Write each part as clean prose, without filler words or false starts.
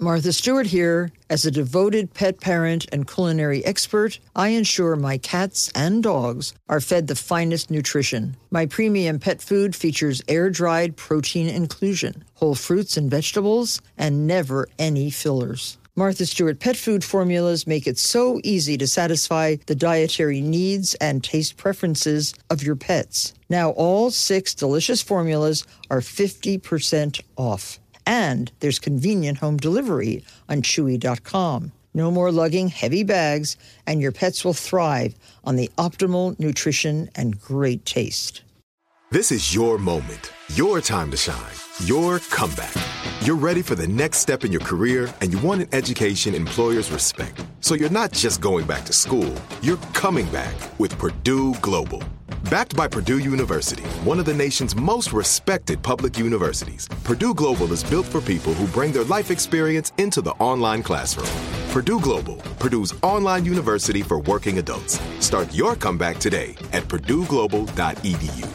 Martha Stewart here. As a devoted pet parent and culinary expert, I ensure my cats and dogs are fed the finest nutrition. My premium pet food features air-dried protein inclusion, whole fruits and vegetables, and never any fillers. Martha Stewart pet food formulas make it so easy to satisfy the dietary needs and taste preferences of your pets. Now all 6 delicious formulas are 50% off. And there's convenient home delivery on Chewy.com. No more lugging heavy bags, and your pets will thrive on the optimal nutrition and great taste. This is your moment, your time to shine, your comeback. You're ready for the next step in your career, and you want an education employers respect. So you're not just going back to school, you're coming back with Purdue Global. Backed by Purdue University, one of the nation's most respected public universities, Purdue Global is built for people who bring their life experience into the online classroom. Purdue Global, Purdue's online university for working adults. Start your comeback today at purdueglobal.edu.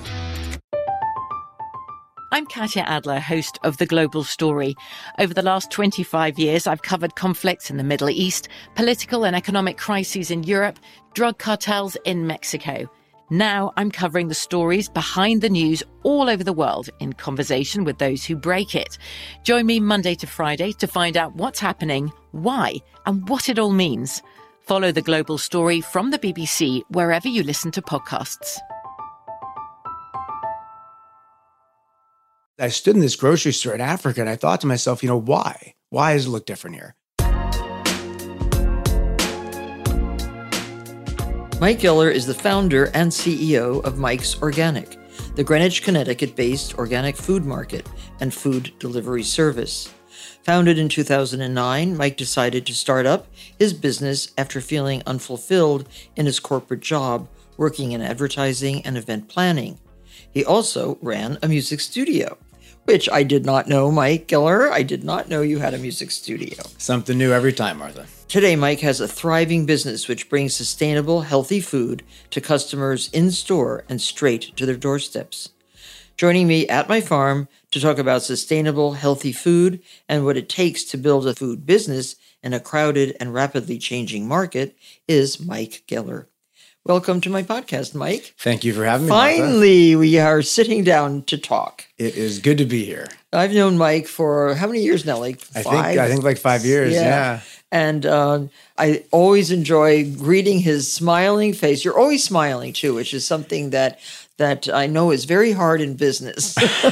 I'm Katya Adler, host of The Global Story. Over the last 25 years, I've covered conflicts in the Middle East, political and economic crises in Europe, drug cartels in Mexico. Now I'm covering the stories behind the news all over the world in conversation with those who break it. Join me Monday to Friday to find out what's happening, why, and what it all means. Follow The Global Story from the BBC wherever you listen to podcasts. I stood in this grocery store in Africa and I thought to myself, why? Why does it look different here? Mike Geller is the founder and CEO of Mike's Organic, the Greenwich, Connecticut-based organic food market and food delivery service. Founded in 2009, Mike decided to start up his business after feeling unfulfilled in his corporate job, working in advertising and event planning. He also ran a music studio, which I did not know, Mike Geller. I did not know you had a music studio. Something new every time, Martha. Today, Mike has a thriving business which brings sustainable, healthy food to customers in-store and straight to their doorsteps. Joining me at my farm to talk about sustainable, healthy food and what it takes to build a food business in a crowded and rapidly changing market is Mike Geller. Welcome to my podcast, Mike. Thank you for having me, Finally, Martha. We are sitting down to talk. It is good to be here. I've known Mike for how many years now? Like 5? I think like 5 years, yeah. And I always enjoy greeting his smiling face. You're always smiling, too, which is something that I know is very hard in business.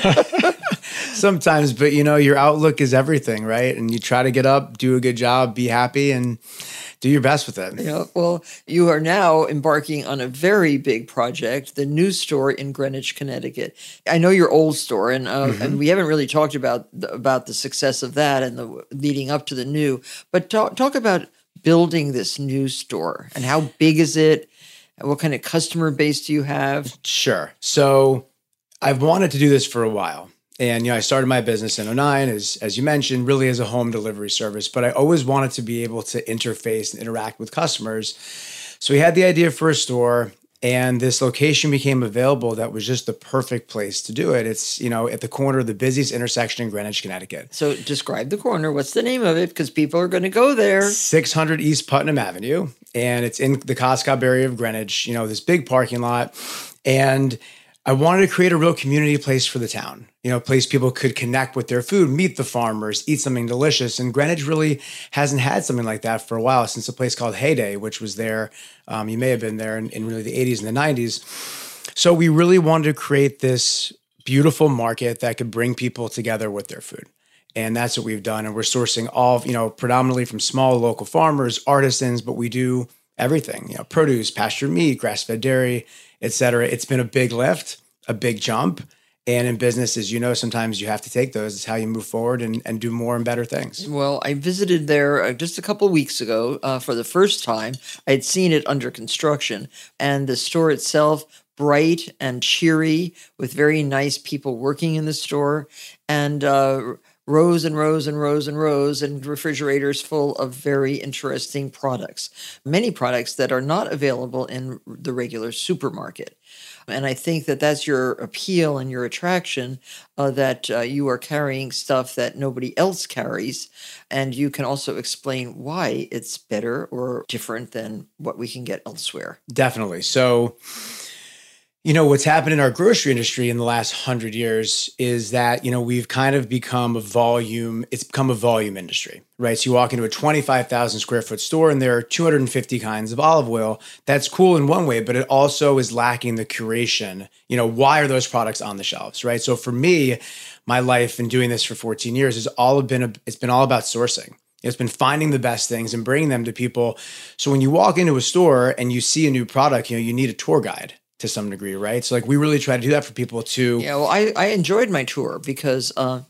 Sometimes, but your outlook is everything, right? And you try to get up, do a good job, be happy, and do your best with it. Yeah, well, you are now embarking on a very big project, the new store in Greenwich, Connecticut. I know your old store, and we haven't really talked about the success of that and the leading up to the new. But talk about building this new store and how big is it? What kind of customer base do you have? Sure. So I've wanted to do this for a while. And, I started my business in 2009, as you mentioned, really as a home delivery service. But I always wanted to be able to interface and interact with customers. So we had the idea for a store, and this location became available that was just the perfect place to do it. It's, at the corner of the busiest intersection in Greenwich, Connecticut. So describe the corner. What's the name of it? Because people are going to go there. 600 East Putnam Avenue. And it's in the Coscob area of Greenwich, this big parking lot. And I wanted to create a real community place for the town, a place people could connect with their food, meet the farmers, eat something delicious. And Greenwich really hasn't had something like that for a while, since a place called Heyday, which was there. You may have been there in really the 80s and the 90s. So we really wanted to create this beautiful market that could bring people together with their food. And that's what we've done. And we're sourcing all, predominantly from small local farmers, artisans, but we do everything, produce, pasture meat, grass-fed dairy, et cetera. It's been a big lift, a big jump. And in business, as you know, sometimes you have to take those. It's how you move forward and do more and better things. Well, I visited there just a couple of weeks ago for the first time. I'd seen it under construction. And the store itself, bright and cheery, with very nice people working in the store. And rows and rows and rows and rows and refrigerators full of very interesting products. Many products that are not available in the regular supermarket. And I think that that's your appeal and your attraction, that you are carrying stuff that nobody else carries. And you can also explain why it's better or different than what we can get elsewhere. Definitely. So, what's happened in our grocery industry in the last 100 years is that, we've kind of become it's become a volume industry, right? So you walk into a 25,000 square foot store and there are 250 kinds of olive oil. That's cool in one way, but it also is lacking the curation. Why are those products on the shelves, right? So for me, my life in doing this for 14 years it's been all about sourcing. It's been finding the best things and bringing them to people. So when you walk into a store and you see a new product, you need a tour guide to some degree, right? So we really try to do that for people too. Yeah, well, I enjoyed my tour because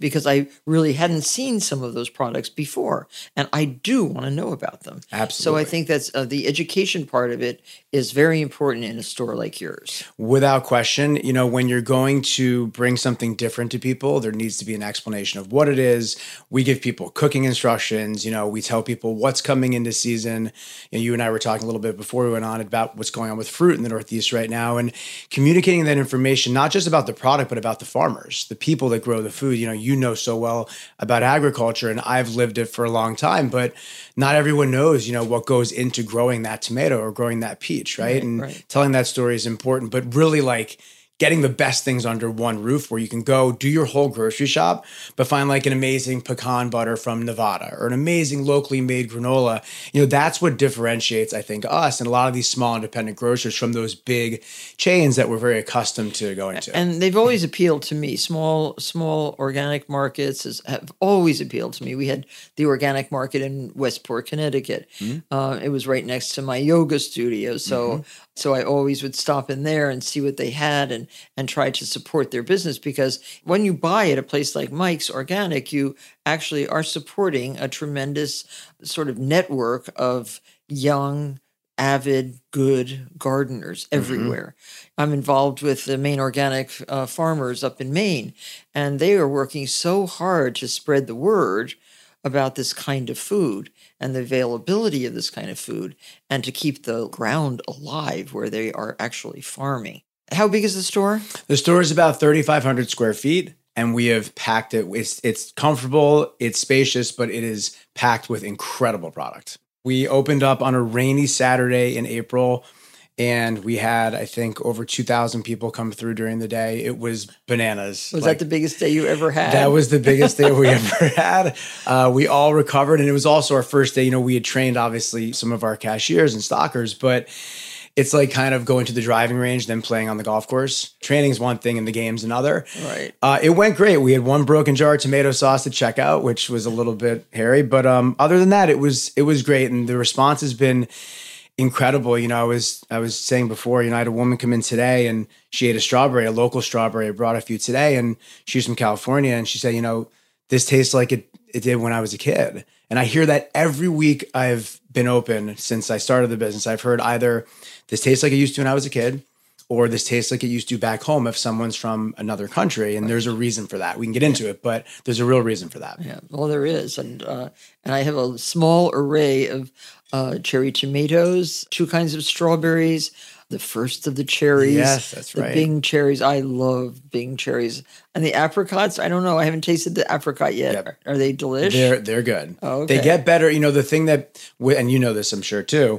I really hadn't seen some of those products before, and I do want to know about them. Absolutely. So I think that's the education part of it is very important in a store like yours. Without question, when you're going to bring something different to people, there needs to be an explanation of what it is. We give people cooking instructions. We tell people what's coming into season. You and I were talking a little bit before we went on about what's going on with fruit in the Northeast right now. And communicating that information, not just about the product, but about the farmers, the people that grow the food. You know so well about agriculture, and I've lived it for a long time, but not everyone knows, what goes into growing that tomato or growing that peach, right? And telling that story is important, but really getting the best things under one roof where you can go do your whole grocery shop, but find an amazing pecan butter from Nevada or an amazing locally made granola. That's what differentiates, I think, us and a lot of these small independent grocers from those big chains that we're very accustomed to going to. And they've always appealed to me. Small organic markets have always appealed to me. We had the organic market in Westport, Connecticut. Mm-hmm. It was right next to my yoga studio. So I always would stop in there and see what they had and try to support their business, because when you buy at a place like Mike's Organic, you actually are supporting a tremendous sort of network of young, avid, good gardeners everywhere. Mm-hmm. I'm involved with the Maine Organic farmers up in Maine, and they are working so hard to spread the word about this kind of food and the availability of this kind of food, and to keep the ground alive where they are actually farming. How big is the store? The store is about 3,500 square feet, and we have packed it. It's comfortable, it's spacious, but it is packed with incredible product. We opened up on a rainy Saturday in April, and we had, I think, over 2,000 people come through during the day. It was bananas. Was that the biggest day you ever had? That was the biggest day we ever had. We all recovered, and it was also our first day. We had trained, obviously, some of our cashiers and stockers, but it's kind of going to the driving range, then playing on the golf course. Training is one thing and the game's another. Right. It went great. We had one broken jar of tomato sauce to check out, which was a little bit hairy. But other than that, it was great. And the response has been incredible. I was saying before, I had a woman come in today and she ate a local strawberry. I brought a few today, and she's from California. And she said, this tastes like it did when I was a kid. And I hear that every week I've been open since I started the business. I've heard either this tastes like it used to when I was a kid, or this tastes like it used to back home if someone's from another country. And there's a reason for that. We can get into it, but there's a real reason for that. Yeah, well, there is. And I have a small array of cherry tomatoes, 2 kinds of strawberries, the first of the cherries. Yes, that's right. The Bing cherries. I love Bing cherries. And the apricots, I don't know. I haven't tasted the apricot yet. Yep. Are they delish? They're good. Oh, okay. They get better. The thing that, and this, I'm sure too,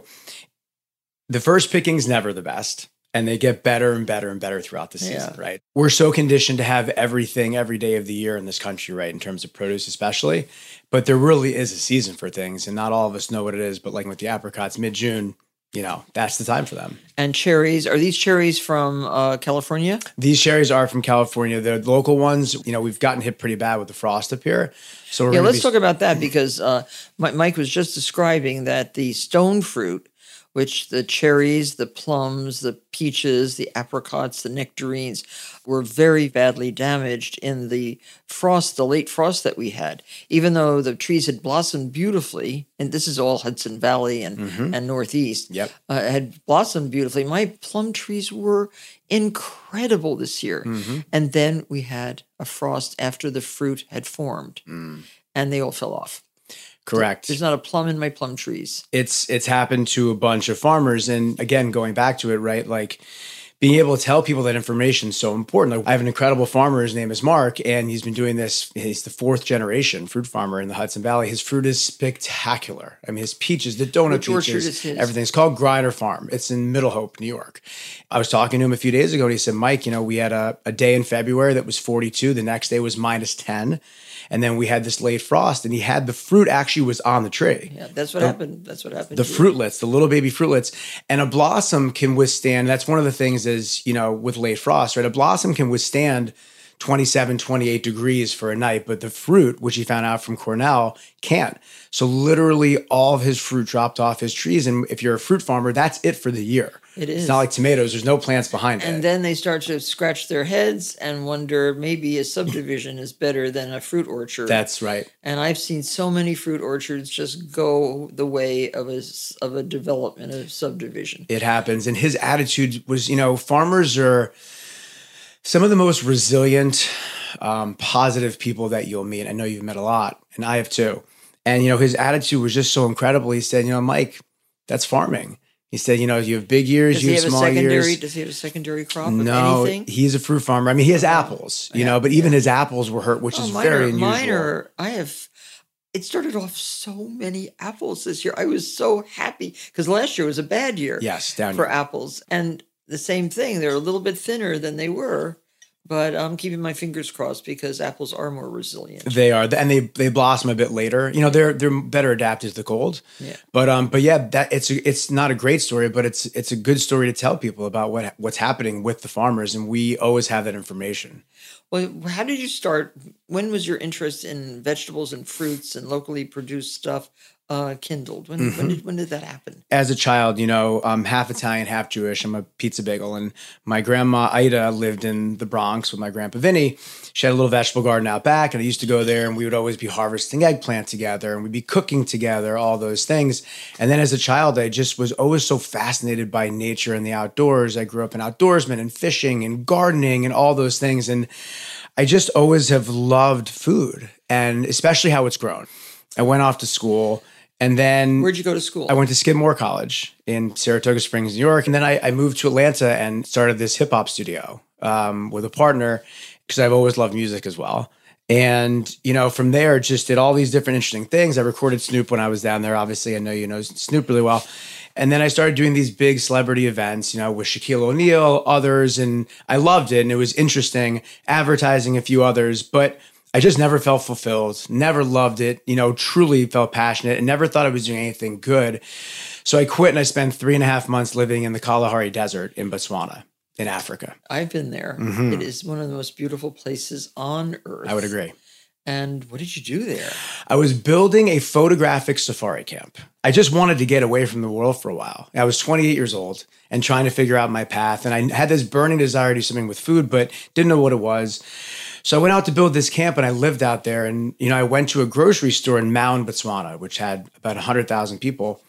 the first picking's never the best. And they get better and better and better throughout the season, right? We're so conditioned to have everything every day of the year in this country, right? In terms of produce, especially. But there really is a season for things. And not all of us know what it is. But with the apricots, mid-June, that's the time for them. And cherries, are these cherries from California? These cherries are from California. The local ones, we've gotten hit pretty bad with the frost up here. So let's talk about that, because Mike was just describing that the stone fruit, which the cherries, the plums, the peaches, the apricots, the nectarines, were very badly damaged in the late frost that we had. Even though the trees had blossomed beautifully, and this is all Hudson Valley and Northeast, had blossomed beautifully. My plum trees were incredible this year. Mm-hmm. And then we had a frost after the fruit had formed, and they all fell off. Correct. There's not a plum in my plum trees. It's happened to a bunch of farmers. And again, going back to it, right? being able to tell people that information is so important. Like, I have an incredible farmer. His name is Mark, and he's been doing this. He's the 4th generation fruit farmer in the Hudson Valley. His fruit is spectacular. I mean, his peaches, the donut peaches, everything. It's called Griner Farm. It's in Middle Hope, New York. I was talking to him a few days ago, and he said, Mike, we had a day in February that was 42. The next day was -10. And then we had this late frost, and he had the fruit actually was on the tree. Yeah, that's what happened. That's what happened. The fruitlets, the little baby fruitlets, and a blossom can withstand. That's one of the things is, with late frost, right? A blossom can withstand 27, 28 degrees for a night, but the fruit, which he found out from Cornell, can't. So literally all of his fruit dropped off his trees. And if you're a fruit farmer, that's it for the year. It is. It's not like tomatoes. There's no plants behind it. And then they start to scratch their heads and wonder maybe a subdivision is better than a fruit orchard. That's right. And I've seen so many fruit orchards just go the way of a development, a subdivision. It happens. And his attitude was, farmers are some of the most resilient, positive people that you'll meet. I know you've met a lot, and I have too. And, his attitude was just so incredible. He said, Mike, that's farming. He said, you have big years, you have small years. Does he have a secondary crop of anything? He's a fruit farmer. I mean, he has apples, but even his apples were hurt, which is very unusual. It started off so many apples this year. I was so happy because last year was a bad year. Yes, down for apples. And the same thing, they're a little bit thinner than they were. But I'm keeping my fingers crossed because apples are more resilient. They are, and they blossom a bit later. They're better adapted to the cold. Yeah. But yeah, that it's not a great story, but it's a good story to tell people about what's happening with the farmers, and we always have that information. Well, how did you start? When was your interest in vegetables and fruits and locally produced stuff kindled? When did that happen? As a child, I'm half Italian, half Jewish. I'm a pizza bagel. And my grandma, Ida, lived in the Bronx with my grandpa, Vinny. She had a little vegetable garden out back, and I used to go there, and we would always be harvesting eggplant together, and we'd be cooking together, all those things. And then as a child, I just was always so fascinated by nature and the outdoors. I grew up an outdoorsman and fishing and gardening and all those things. And I just always have loved food, and especially how it's grown. I went off to school. And then where'd you go to school? I went to Skidmore College in Saratoga Springs, New York. And then I moved to Atlanta and started this hip hop studio with a partner because I've always loved music as well. And, from there, just did all these different interesting things. I recorded Snoop when I was down there. Obviously, I know you know Snoop really well. And then I started doing these big celebrity events, with Shaquille O'Neal, others. And I loved it. And it was interesting, advertising a few others. But I just never felt fulfilled, never loved it, truly felt passionate and never thought I was doing anything good. So I quit and I spent 3.5 months living in the Kalahari Desert in Botswana, in Africa. I've been there. Mm-hmm. It is one of the most beautiful places on earth. I would agree. And what did you do there? I was building a photographic safari camp. I just wanted to get away from the world for a while. I was 28 years old and trying to figure out my path. And I had this burning desire to do something with food, but didn't know what it was. So I went out to build this camp and I lived out there. And, I went to a grocery store in Maun, Botswana, which had about 100,000 people.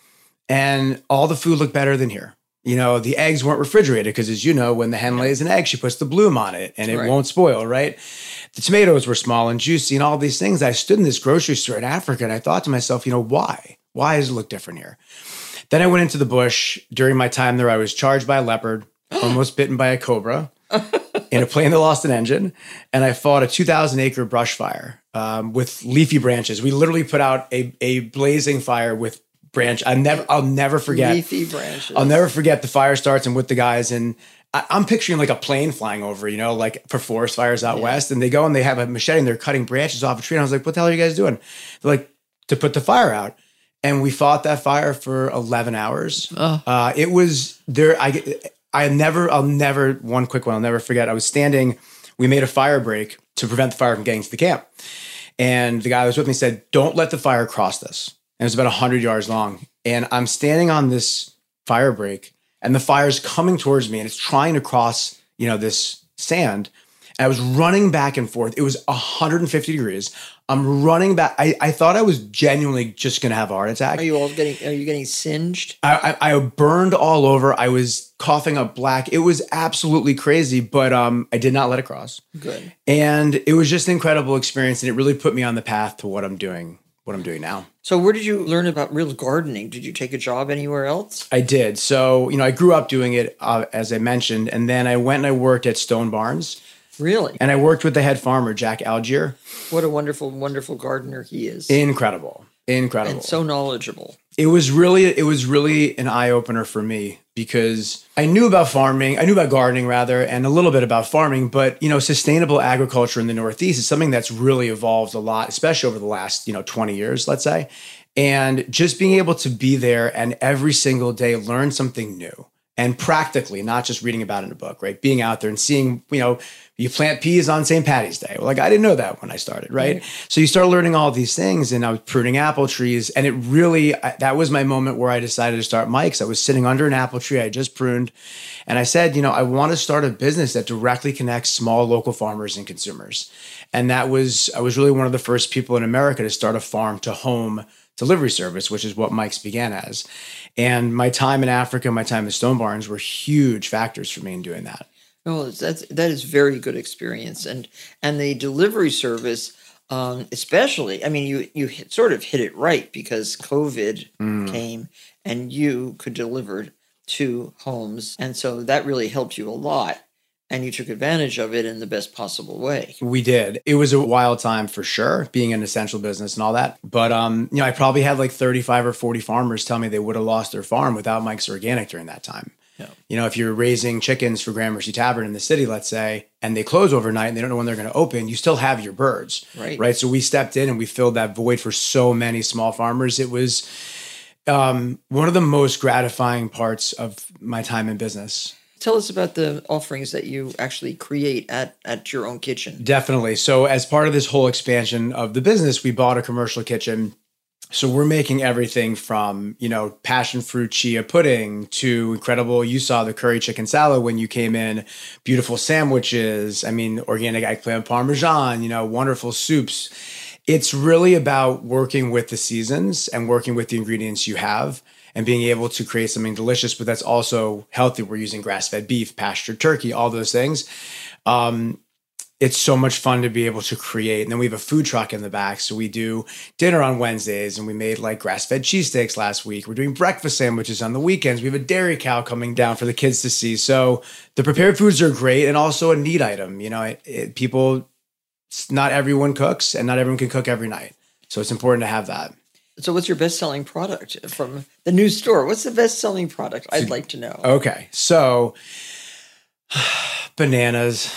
And all the food looked better than here. The eggs weren't refrigerated because, as you know, when the hen lays an egg, she puts the bloom on it and it won't spoil, right? The tomatoes were small and juicy and all these things. I stood in this grocery store in Africa and I thought to myself, why? Why does it look different here? Then I went into the bush. During my time there, I was charged by a leopard, almost bitten by a cobra. In a plane that lost an engine, and I fought a 2,000-acre brush fire with leafy branches. We literally put out a blazing fire with branch. I'll never forget. Leafy branches. I'll never forget the fire starts and with the guys, and I'm picturing like a plane flying over, like for forest fires out west, and they go and they have a machete and they're cutting branches off a tree. And I was like, "What the hell are you guys doing?" They're like, "To put the fire out." And we fought that fire for 11 hours. It was there. I'll never, one quick one, I'll never forget. I was standing, we made a fire break to prevent the fire from getting to the camp. And the guy that was with me said, "Don't let the fire cross this." And it was about 100 yards long. And I'm standing on this fire break and the fire's coming towards me and it's trying to cross, this sand. And I was running back and forth. It was 150 degrees. I'm running back. I thought I was genuinely just going to have a heart attack. Are you getting singed? I burned all over. I was coughing up black. It was absolutely crazy, but I did not let it cross. Good. And it was just an incredible experience. And it really put me on the path to what I'm doing what I'm doing now. So where did you learn about real gardening? Did you take a job anywhere else? I did. So, I grew up doing it, as I mentioned, and then I went and I worked at Stone Barns. Really? And I worked with the head farmer, Jack Algier. What a wonderful, wonderful gardener he is. Incredible. And so knowledgeable. It was really an eye-opener for me because I knew about gardening rather, and a little bit about farming, but sustainable agriculture in the Northeast is something that's really evolved a lot, especially over the last, 20 years, let's say. And just being able to be there and every single day learn something new. And practically, not just reading about it in a book, right? Being out there and seeing, you plant peas on St. Patty's Day. Well, I didn't know that when I started, right? So you start learning all these things, and I was pruning apple trees. And it really, that was my moment where I decided to start Mike's. I was sitting under an apple tree I just pruned. And I said, I want to start a business that directly connects small local farmers and consumers. And I was really one of the first people in America to start a farm to home delivery service, which is what Mike's began as. And my time in Africa, my time at Stone Barns were huge factors for me in doing that. Oh, that is very good experience. And the delivery service, especially, I mean, you sort of hit it right because COVID came and you could deliver to homes. And so that really helped you a lot. And you took advantage of it in the best possible way. We did. It was a wild time for sure, being an essential business and all that. But, I probably had like 35 or 40 farmers tell me they would have lost their farm without Mike's Organic during that time. Yeah. If you're raising chickens for Gramercy Tavern in the city, let's say, and they close overnight and they don't know when they're going to open, you still have your birds. Right. So we stepped in and we filled that void for so many small farmers. It was one of the most gratifying parts of my time in business. Tell us about the offerings that you actually create at your own kitchen. Definitely. So as part of this whole expansion of the business, we bought a commercial kitchen. So we're making everything from, passion fruit chia pudding to incredible, you saw the curry chicken salad when you came in, beautiful sandwiches, organic eggplant parmesan, wonderful soups. It's really about working with the seasons and working with the ingredients you have and being able to create something delicious, but that's also healthy. We're using grass-fed beef, pastured turkey, all those things. It's so much fun to be able to create. And then we have a food truck in the back. So we do dinner on Wednesdays and we made like grass-fed cheesesteaks last week. We're doing breakfast sandwiches on the weekends. We have a dairy cow coming down for the kids to see. So the prepared foods are great and also a need item. Not everyone cooks and not everyone can cook every night. So it's important to have that. So what's your best-selling product from the new store? What's the best-selling product? I'd like to know. Okay. So bananas.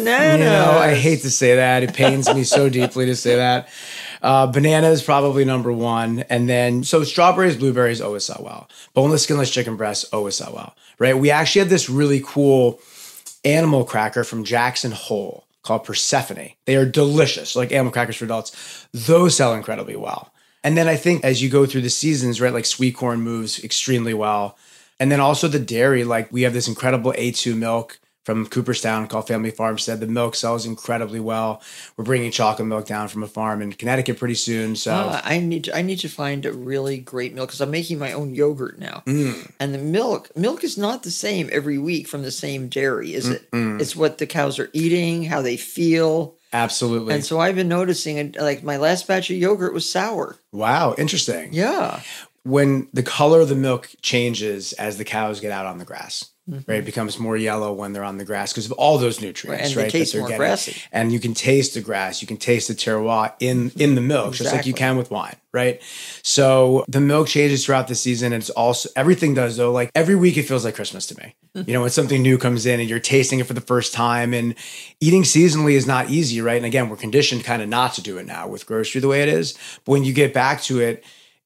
I hate to say that. It pains me so deeply to say that. Banana is probably number one. And then, so strawberries, blueberries always sell well. Boneless, skinless chicken breasts always sell well, right? We actually have this really cool animal cracker from Jackson Hole called Persephone. They are delicious, like animal crackers for adults. Those sell incredibly well. And then I think as you go through the seasons, right, like sweet corn moves extremely well. And then also the dairy, like we have this incredible A2 milk from Cooperstown called Family Farmstead. The milk sells incredibly well. We're bringing chocolate milk down from a farm in Connecticut pretty soon. So I need to find a really great milk because I'm making my own yogurt now. And the milk is not the same every week from the same dairy, is it? It's what the cows are eating, how they feel. Absolutely. And so I've been noticing, like my last batch of yogurt was sour. Wow, interesting. Yeah. When the color of the milk changes as the cows get out on the grass. Right, it becomes more yellow when they're on the grass because of all those nutrients, right? And they taste more grassy. And you can taste the grass, you can taste the terroir in the milk, just like you can with wine, right? So the milk changes throughout the season. And it's also, everything does though, like every week it feels like Christmas to me. When something new comes in and you're tasting it for the first time, and eating seasonally is not easy, right? And again, we're conditioned kind of not to do it now with grocery the way it is. But when you get back to it,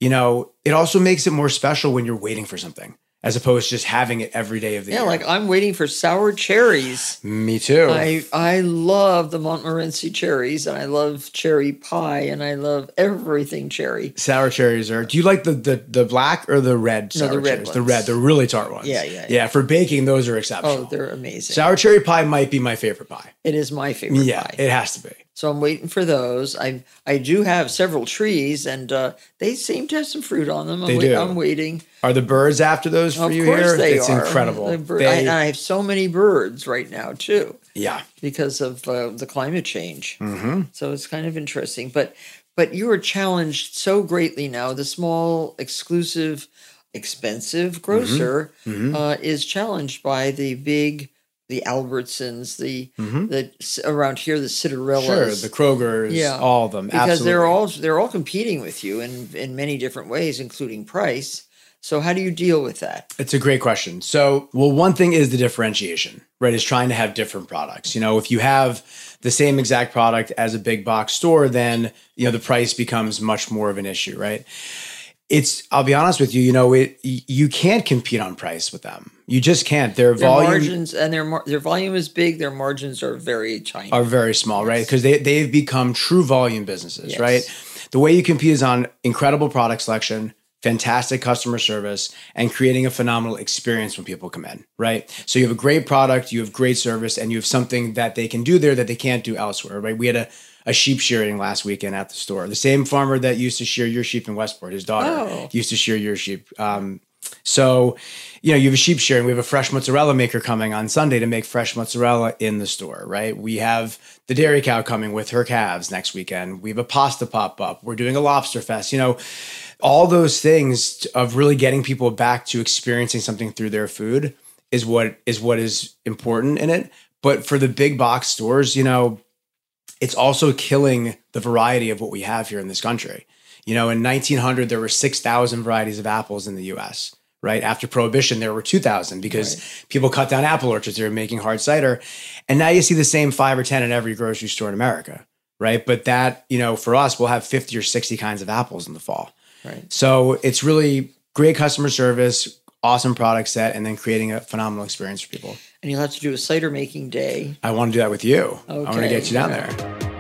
it also makes it more special when you're waiting for something, as opposed to just having it every day of the year. Yeah, like I'm waiting for sour cherries. Me too. I love the Montmorency cherries, and I love cherry pie, and I love everything cherry. Sour cherries are. Do you like the black or the red sour the red cherries? ones. The red. They're really tart ones. Yeah. For baking, those are exceptional. Oh, they're amazing. Sour cherry pie might be my favorite pie. It is my favorite pie. It has to be. So I'm waiting for those. I do have several trees, and they seem to have some fruit on them. I'm waiting. Are the birds after those for you here? Of course they are. It's incredible. I have so many birds right now, too. Yeah. Because of the climate change. So it's kind of interesting. But But you are challenged so greatly now. The small, exclusive, expensive grocer is challenged by the big, the Albertsons, the around here, the Citarellas. Sure, the Krogers, all of them. Because absolutely. they're all competing with you in many different ways, including price. So how do you deal with that? It's a great question. So, well, one thing is the differentiation, right? Is trying to have different products. If you have the same exact product as a big box store, then, the price becomes much more of an issue, right? I'll be honest with you, you can't compete on price with them. You just can't. Their volume, margins and their volume is big. Their margins are very tiny. Are very small, right? Because they've become true volume businesses, right? The way you compete is on incredible product selection, fantastic customer service, and creating a phenomenal experience when people come in, right? So you have a great product, you have great service, and you have something that they can do there that they can't do elsewhere, right? We had a sheep shearing last weekend at the store. The same farmer that used to shear your sheep in Westport, his daughter used to shear your sheep. So, you have a sheep shearing. We have a fresh mozzarella maker coming on Sunday to make fresh mozzarella in the store, right? We have the dairy cow coming with her calves next weekend. We have a pasta pop-up. We're doing a lobster fest. All those things of really getting people back to experiencing something through their food is what is important in it. But for the big box stores, it's also killing the variety of what we have here in this country. In 1900, there were 6,000 varieties of apples in the U.S., right? After Prohibition, there were 2,000 because people cut down apple orchards. They were making hard cider. And now you see the same 5 or 10 in every grocery store in America, right? But that, for us, we'll have 50 or 60 kinds of apples in the fall. Right. So it's really great customer service, awesome product set, and then creating a phenomenal experience for people. And you'll have to do a cider making day. I want to do that with you. Okay. I want to get you down there.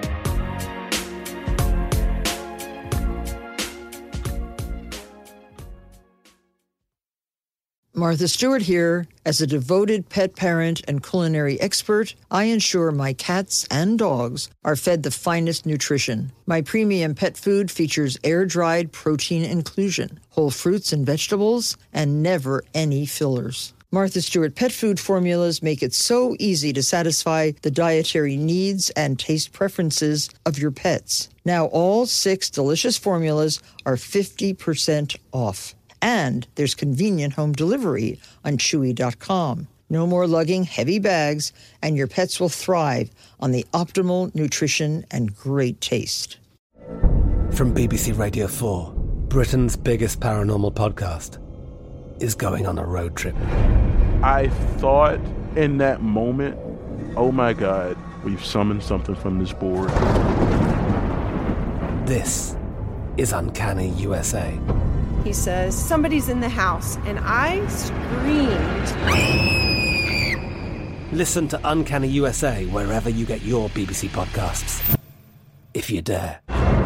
Martha Stewart here. As a devoted pet parent and culinary expert, I ensure my cats and dogs are fed the finest nutrition. My premium pet food features air-dried protein inclusion, whole fruits and vegetables, and never any fillers. Martha Stewart pet food formulas make it so easy to satisfy the dietary needs and taste preferences of your pets. Now all 6 delicious formulas are 50% off. And there's convenient home delivery on Chewy.com. No more lugging heavy bags, and your pets will thrive on the optimal nutrition and great taste. From BBC Radio 4, Britain's biggest paranormal podcast is going on a road trip. I thought in that moment, oh my God, we've summoned something from this board. This is Uncanny USA. He says, somebody's in the house, and I screamed. Listen to Uncanny USA wherever you get your BBC podcasts, if you dare.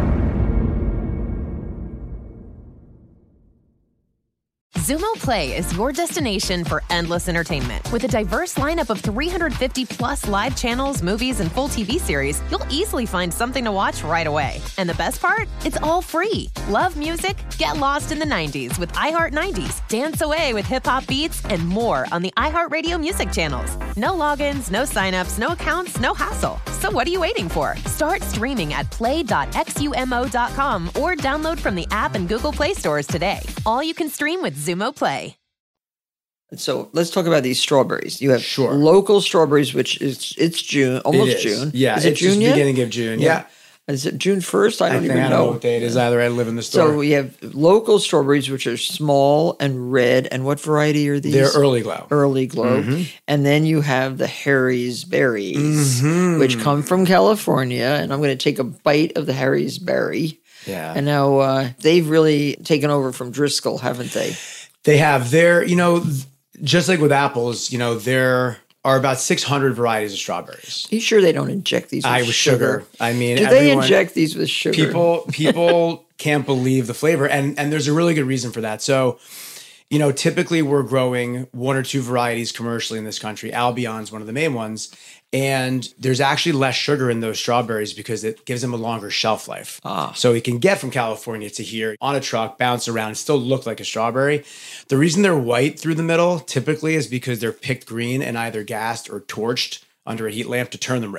Xumo Play is your destination for endless entertainment. With a diverse lineup of 350 plus live channels, movies, and full TV series, you'll easily find something to watch right away. And the best part? It's all free. Love music? Get lost in the 90s with iHeart 90s, dance away with hip-hop beats, and more on the iHeartRadio music channels. No logins, no signups, no accounts, no hassle. So what are you waiting for? Start streaming at play.xumo.com or download from the app and Google Play stores today. All you can stream with Xumo Play. So let's talk about these strawberries. You have Sure. local strawberries, which it's June, almost June. Yeah, is it it's June just yet? beginning of June. Yeah. Is it June 1st? I don't even know. what day it is either. I live in the store. So we have local strawberries, which are small and red. And what variety are these? They're Early Glow. Early Glow. And then you have the Harry's Berries, which come from California. And I'm going to take a bite of the Harry's Berry. Yeah. And now they've really taken over from Driscoll, haven't they? They have. Just like with apples, there are about 600 varieties of strawberries. Are you sure they don't inject these with sugar. I mean, do they inject these with sugar? People can't believe the flavor, and there's a really good reason for that. So, typically we're growing 1 or 2 varieties commercially in this country. Albion's one of the main ones, and there's actually less sugar in those strawberries because it gives them a longer shelf life. So you can get from California to here on a truck, bounce around, and still look like a strawberry. The reason they're white through the middle typically is because they're picked green and either gassed or torched under a heat lamp to turn them red.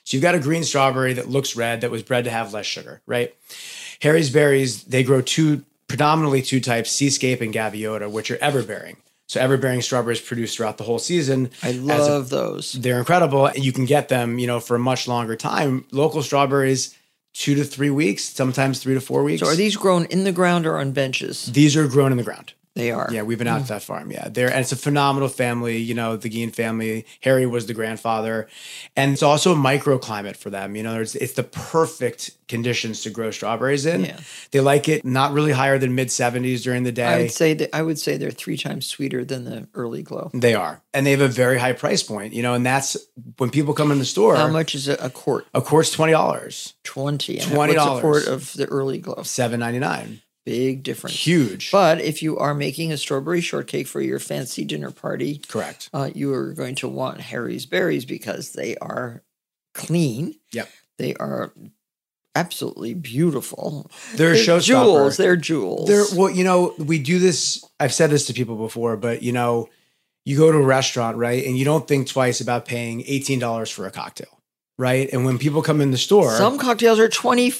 So you've got a green strawberry that looks red that was bred to have less sugar, right? Harry's Berries, they grow predominantly two types, Seascape and Gaviota, which are everbearing. So everbearing strawberries produced throughout the whole season. I love those. They're incredible. And you can get them, for a much longer time. Local strawberries, 2 to 3 weeks, sometimes 3 to 4 weeks. So are these grown in the ground or on benches? These are grown in the ground. They are. Yeah, we've been out to that farm. Yeah, and it's a phenomenal family. The Gein family. Harry was the grandfather, and it's also a microclimate for them. It's the perfect conditions to grow strawberries in. Yeah. They like it not really higher than mid-70s during the day. I would say they're 3 times sweeter than the Early Glow. They are, and they have a very high price point. And that's when people come in the store. How much is a quart? A quart's $20. $20. $20. What's a quart of the Early Glow? $7.99. Big difference. Huge. But if you are making a strawberry shortcake for your fancy dinner party, correct, you are going to want Harry's Berries because they are clean. Yep. They are absolutely beautiful. They're a showstopper. They're jewels. We do this. I've said this to people before, but you go to a restaurant, right, and you don't think twice about paying $18 for a cocktail. Right. And when people come in the store, some cocktails are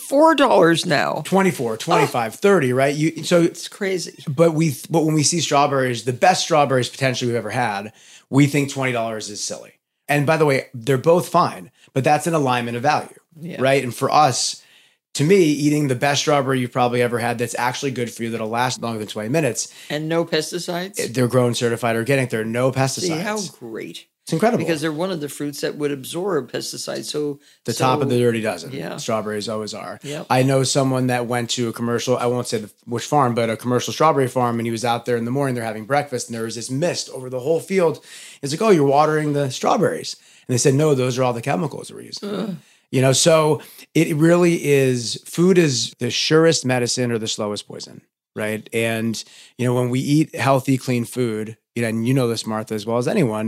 $24 now. 24, 25, 30, right? So it's crazy. But when we see strawberries, the best strawberries potentially we've ever had, we think $20 is silly. And by the way, they're both fine, but that's an alignment of value. Yeah. Right. And for us, to me, eating the best strawberry you've probably ever had that's actually good for you, that'll last longer than 20 minutes. And no pesticides? They're grown certified organic. There are no pesticides. See, how great. It's incredible. Because they're one of the fruits that would absorb pesticides. Top of the dirty dozen. Yeah. Strawberries always are. Yep. I know someone that went to a commercial, I won't say which farm, but a commercial strawberry farm, and he was out there in the morning, they're having breakfast, and there was this mist over the whole field. It's like, oh, you're watering the strawberries. And they said, no, those are all the chemicals we're using. So it really is, food is the surest medicine or the slowest poison, right? And, when we eat healthy, clean food, and this, Martha, as well as anyone,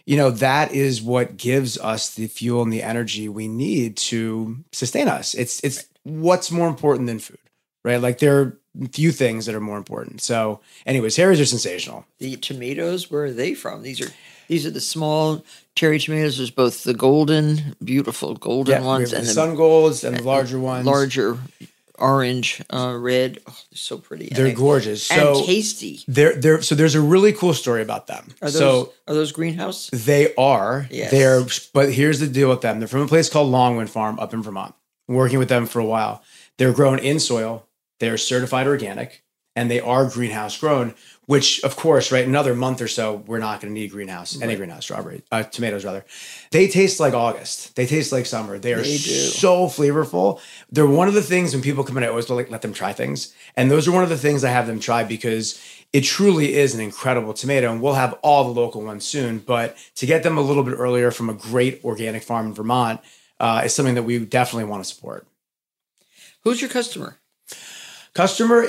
that is what gives us the fuel and the energy we need to sustain us. It's what's more important than food, right? Like there are few things that are more important. So anyways, Harry's are sensational. The tomatoes, where are they from? These are the small cherry tomatoes. There's both the beautiful golden ones, and the sun golds and the larger ones. Larger orange, red. Oh, they're so pretty. They're gorgeous. And tasty. So there's a really cool story about them. Are those greenhouse? They are. Yes. But here's the deal with them. They're from a place called Longwind Farm up in Vermont. I'm working with them for a while. They're grown in soil. They're certified organic, and they are greenhouse grown, which of course, right, another month or so, we're not going to need any greenhouse tomatoes rather. They taste like August. They taste like summer. They are so flavorful. They're one of the things when people come in, I always let them try things. And those are one of the things I have them try because it truly is an incredible tomato. And we'll have all the local ones soon. But to get them a little bit earlier from a great organic farm in Vermont is something that we definitely want to support. Who's your customer? Customer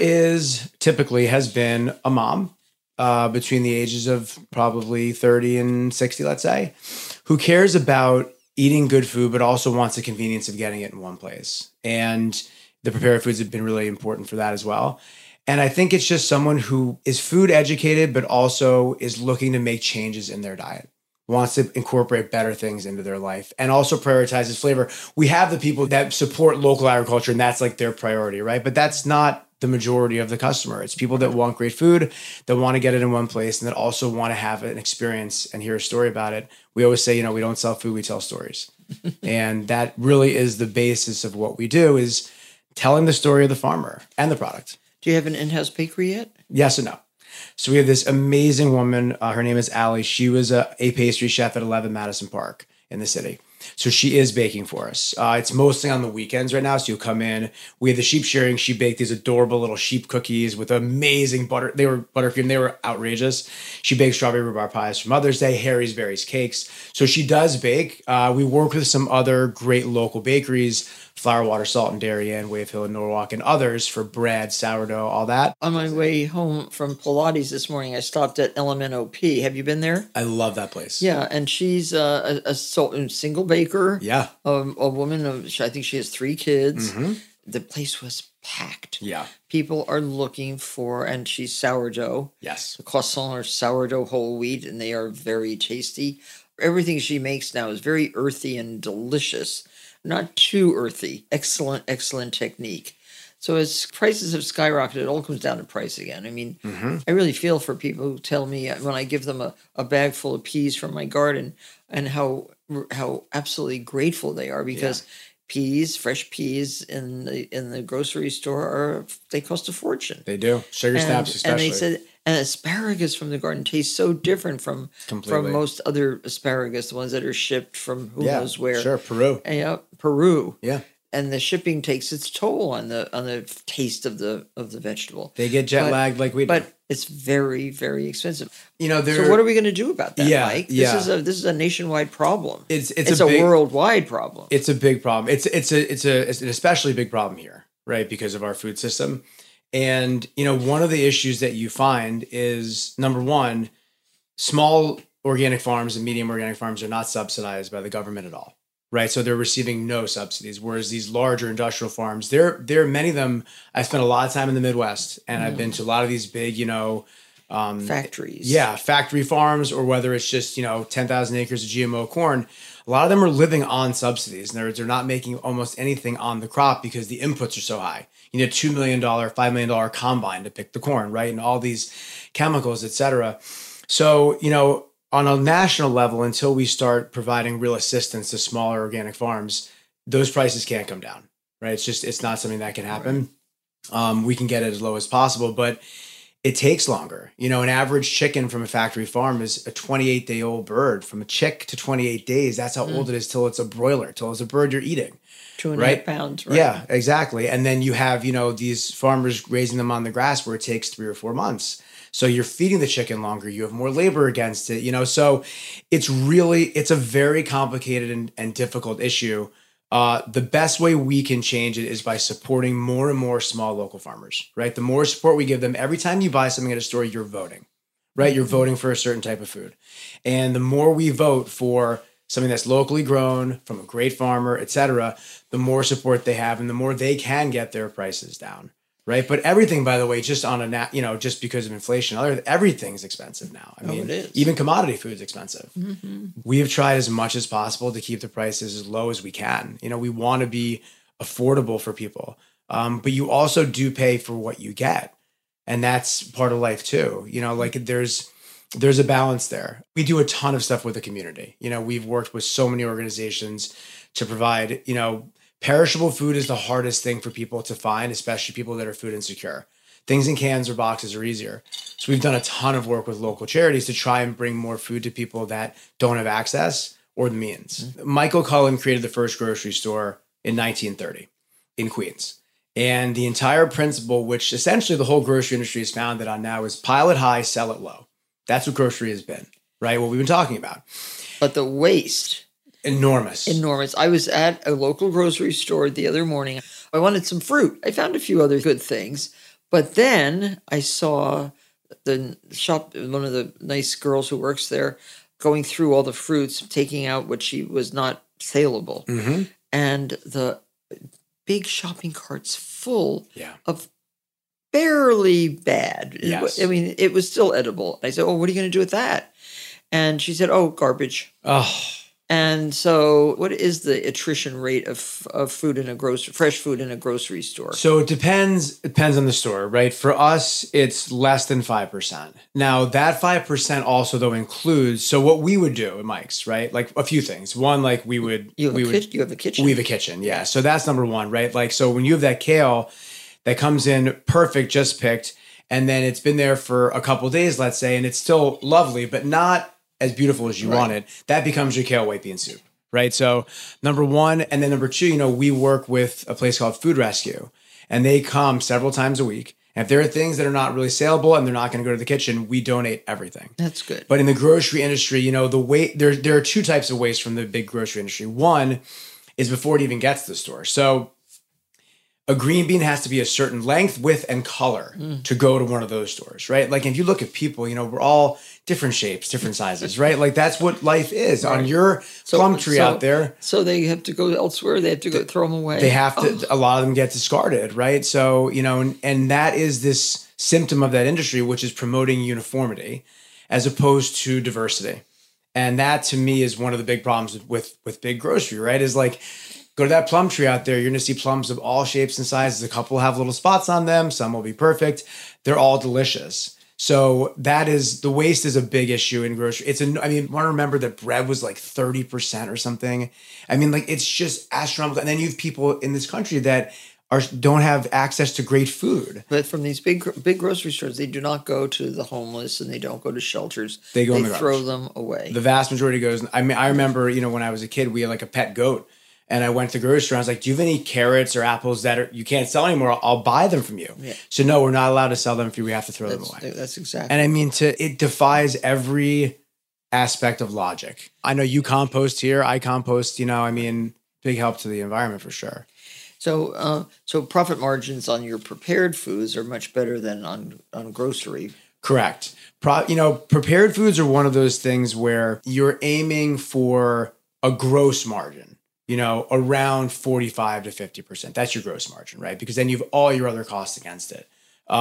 has been a mom between the ages of probably 30 and 60, let's say, who cares about eating good food, but also wants the convenience of getting it in one place. And the prepared foods have been really important for that as well. And I think it's just someone who is food educated, but also is looking to make changes in their diet, wants to incorporate better things into their life, and also prioritizes flavor. We have the people that support local agriculture, and that's like their priority, right? But that's not the majority of the customer. It's people that want great food, that want to get it in one place, and that also want to have an experience and hear a story about it. We always say, we don't sell food, we tell stories. And that really is the basis of what we do, is telling the story of the farmer and the product. Do you have an in-house bakery yet? Yes and no. So we have this amazing woman. Her name is Allie. She was a pastry chef at 11 Madison Park in the city. So she is baking for us. It's mostly on the weekends right now. So you'll come in. We had the sheep shearing. She baked these adorable little sheep cookies with amazing butter. They were buttercream. They were outrageous. She baked strawberry rhubarb pies for Mother's Day, Harry's Berries cakes. So she does bake. We work with some other great local bakeries, Flour, Water, Salt, and Darien, Wave Hill, and Norwalk, and others for bread, sourdough, all that. On my way home from Pilates this morning, I stopped at LMNOP. Have you been there? I love that place. Yeah, and she's a single baker. Yeah. A woman, I think she has 3 kids. Mm-hmm. The place was packed. Yeah. People are looking for, and she's sourdough. Yes. The croissants are sourdough whole wheat, and they are very tasty. Everything she makes now is very earthy and delicious. not too earthy. Excellent, excellent technique. So as prices have skyrocketed, it all comes down to price again. I mean, I really feel for people who tell me when I give them a bag full of peas from my garden and how absolutely grateful they are because peas, fresh peas in the grocery store they cost a fortune. They do. Sugar snaps especially. And they said, and asparagus from the garden tastes so different from most other asparagus, the ones that are shipped from who knows where. Sure, Peru. Yeah, Peru. Yeah. And the shipping takes its toll on the taste of the vegetable. They get jet lagged like we do. But it's very, very expensive. So what are we going to do about that, Mike? Yeah. This is a nationwide problem. It's a worldwide problem. It's a big problem. It's an especially big problem here, right? Because of our food system. And, one of the issues that you find is, number one, small organic farms and medium organic farms are not subsidized by the government at all, right? So they're receiving no subsidies, whereas these larger industrial farms, there are many of them. I spent a lot of time in the Midwest, and I've been to a lot of these big, factories. Yeah, factory farms, or whether it's just, 10,000 acres of GMO corn. A lot of them are living on subsidies, and they're not making almost anything on the crop because the inputs are so high. You need a $2 million, $5 million combine to pick the corn, right? And all these chemicals, et cetera. So, on a national level, until we start providing real assistance to smaller organic farms, those prices can't come down, right? It's not something that can happen. Right. We can get it as low as possible, but it takes longer. An average chicken from a factory farm is a 28-day-old bird. From a chick to 28 days, that's how old it is till it's a broiler, till it's a bird you're eating. 2.5 pounds, right? Yeah, exactly. And then you have, these farmers raising them on the grass where it takes 3 or 4 months. So you're feeding the chicken longer. You have more labor against it, so it's a very complicated and difficult issue. The best way we can change it is by supporting more and more small local farmers, right? The more support we give them, every time you buy something at a store, you're voting, right? You're voting for a certain type of food. And the more we vote for something that's locally grown from a great farmer, et cetera, the more support they have and the more they can get their prices down. Right. But everything, by the way, just on just because of inflation, everything's expensive now. I mean, it is. Even commodity food is expensive. Mm-hmm. We have tried as much as possible to keep the prices as low as we can. We want to be affordable for people. But you also do pay for what you get. And that's part of life, too. There's a balance there. We do a ton of stuff with the community. We've worked with so many organizations to provide, perishable food is the hardest thing for people to find, especially people that are food insecure. Things in cans or boxes are easier. So we've done a ton of work with local charities to try and bring more food to people that don't have access or the means. Mm-hmm. Michael Cullen created the first grocery store in 1930 in Queens. And the entire principle, which essentially the whole grocery industry is founded on now, is pile it high, sell it low. That's what grocery has been, right? What we've been talking about. But the waste... Enormous. I was at a local grocery store the other morning. I wanted some fruit. I found a few other good things. But then I saw one of the nice girls who works there, going through all the fruits, taking out what she was not saleable. Mm-hmm. And the big shopping carts full of barely bad. Yes. I mean, it was still edible. I said, what are you going to do with that? And she said, garbage. Oh. And so what is the attrition rate of food in fresh food in a grocery store? So it depends on the store, right? For us, it's less than 5%. Now that 5% also though includes, so what we would do at Mike's, right? Like a few things. One, like you have a kitchen. We have a kitchen. Yeah. So that's number one, right? Like, so when you have that kale that comes in perfect, just picked, and then it's been there for a couple of days, let's say, and it's still lovely, but not as beautiful as you wanted, that becomes your kale white bean soup, right? So number one, and then number two, we work with a place called Food Rescue, and they come several times a week. And if there are things that are not really saleable and they're not going to go to the kitchen, we donate everything. That's good. But in the grocery industry, there are two types of waste from the big grocery industry. One is before it even gets to the store. So a green bean has to be a certain length, width, and color to go to one of those stores, right? Like if you look at people, we're all different shapes, different sizes, right? Like that's what life is. Right. On your plum tree out there. So they have to go elsewhere. They have to go throw them away. They have to, a lot of them get discarded, right? So, and that is this symptom of that industry, which is promoting uniformity as opposed to diversity. And that to me is one of the big problems with big grocery, right? Is like, Go to that plum tree out there. You're going to see plums of all shapes and sizes. A couple have little spots on them. Some will be perfect. They're all delicious. So the waste is a big issue in grocery. I want to remember that bread was like 30% or something. I mean, like, it's just astronomical. And then you have people in this country that don't have access to great food. But from these big grocery stores, they do not go to the homeless and they don't go to shelters. They go in the throw garbage. them away. The vast majority goes. I mean, I remember, when I was a kid, we had like a pet goat, and I went to the grocery store. I was like, "Do you have any carrots or apples that you can't sell anymore? I'll buy them from you." Yeah. So no, we're not allowed to sell them for you. We have to throw them away. That's exactly. And I mean, it defies every aspect of logic. I know you compost here. I compost. Big help to the environment for sure. So profit margins on your prepared foods are much better than on grocery. Correct. Prepared foods are one of those things where you're aiming for a gross margin, around 45 to 50%. That's your gross margin, right? Because then you have all your other costs against it.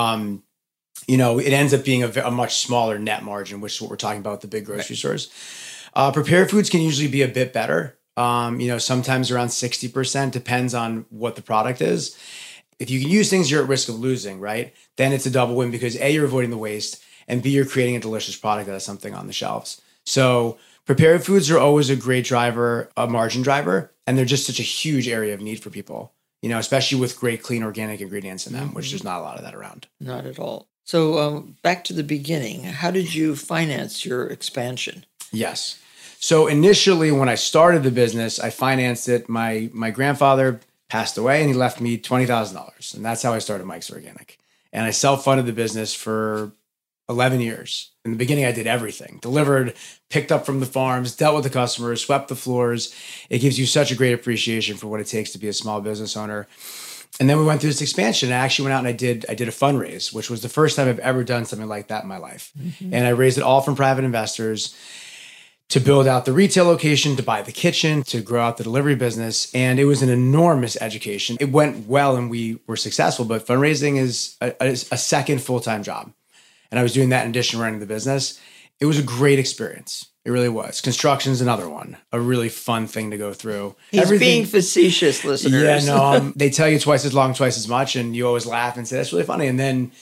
It ends up being a much smaller net margin, which is what we're talking about with the big grocery stores. Prepared foods can usually be a bit better. Sometimes around 60%, depends on what the product is. If you can use things you're at risk of losing, right? Then it's a double win because A, you're avoiding the waste, and B, you're creating a delicious product that has something on the shelves. So prepared foods are always a great driver, a margin driver, and they're just such a huge area of need for people, especially with great, clean, organic ingredients in them, which there's not a lot of that around. Not at all. So back to the beginning, how did you finance your expansion? Yes. So initially, when I started the business, I financed it. My grandfather passed away, and he left me $20,000, and that's how I started Mike's Organic. And I self-funded the business for 11 years. In the beginning, I did everything: delivered, picked up from the farms, dealt with the customers, swept the floors. It gives you such a great appreciation for what it takes to be a small business owner. And then we went through this expansion. I actually went out and I did a fundraise, which was the first time I've ever done something like that in my life. Mm-hmm. And I raised it all from private investors to build out the retail location, to buy the kitchen, to grow out the delivery business. And it was an enormous education. It went well and we were successful, but fundraising is a second full-time job. And I was doing that in addition to running the business. It was a great experience. It really was. Construction's another one, a really fun thing to go through. He's being facetious, listeners. Yeah, no, they tell you twice as long, twice as much, and you always laugh and say, that's really funny. And then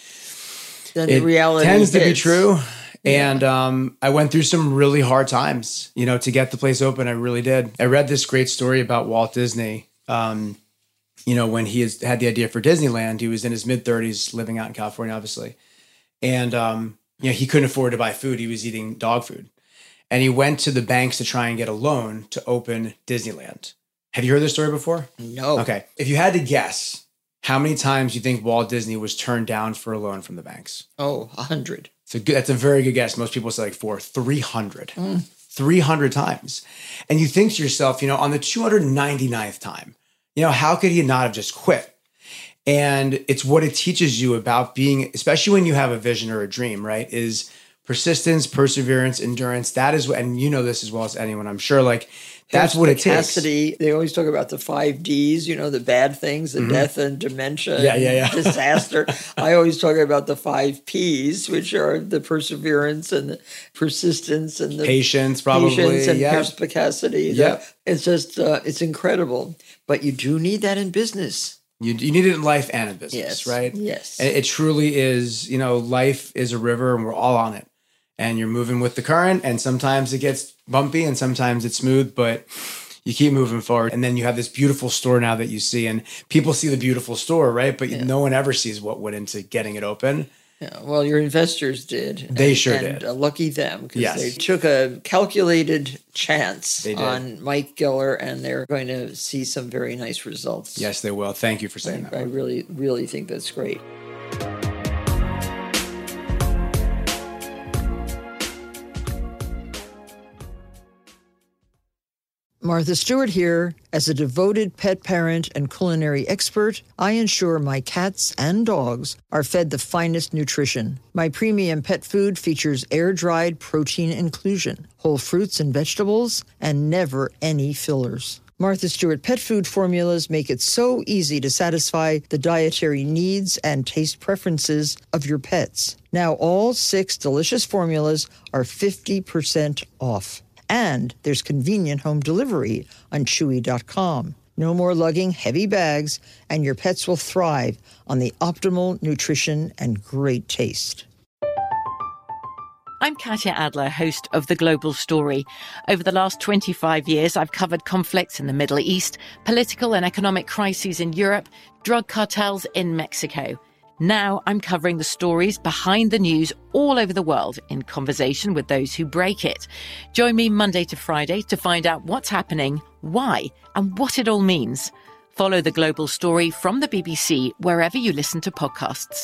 the reality tends to be true. And I went through some really hard times, to get the place open. I really did. I read this great story about Walt Disney. When he had the idea for Disneyland, he was in his mid-30s, living out in California, obviously. And, he couldn't afford to buy food. He was eating dog food. And he went to the banks to try and get a loan to open Disneyland. Have you heard this story before? No. Okay. If you had to guess, how many times do you think Walt Disney was turned down for a loan from the banks? Oh, 100. That's a very good guess. Most people say like 300. 300 times. And you think to yourself, on the 299th time, how could he not have just quit? And it's what it teaches you about being, especially when you have a vision or a dream, right? Is persistence, perseverance, endurance. That is what, and this as well as anyone, I'm sure, that's what it takes. They always talk about the 5 Ds, the bad things, the death and dementia, disaster. I always talk about the 5 Ps, which are the perseverance and the persistence and the patience, probably, and perspicacity. Yeah, it's just it's incredible. But you do need that in business. You need it in life and in business, right? Yes. And it truly is. Life is a river, and we're all on it. And you're moving with the current, and sometimes it gets bumpy and sometimes it's smooth, but you keep moving forward. And then you have this beautiful store now that you see, and people see the beautiful store, right? But no one ever sees what went into getting it open. Yeah, well, your investors did. They sure did. Lucky them, because they took a calculated chance on Mike Geller, and they're going to see some very nice results. Yes, they will. Thank you for saying that. I really, really think that's great. Martha Stewart here. As a devoted pet parent and culinary expert, I ensure my cats and dogs are fed the finest nutrition. My premium pet food features air-dried protein inclusion, whole fruits and vegetables, and never any fillers. Martha Stewart pet food formulas make it so easy to satisfy the dietary needs and taste preferences of your pets. Now all 6 delicious formulas are 50% off. And there's convenient home delivery on Chewy.com. No more lugging heavy bags, and your pets will thrive on the optimal nutrition and great taste. I'm Katya Adler, host of The Global Story. Over the last 25 years, I've covered conflicts in the Middle East, political and economic crises in Europe, drug cartels in Mexico. Now I'm covering the stories behind the news all over the world in conversation with those who break it. Join me Monday to Friday to find out what's happening, why, and what it all means. Follow The Global Story from the BBC wherever you listen to podcasts.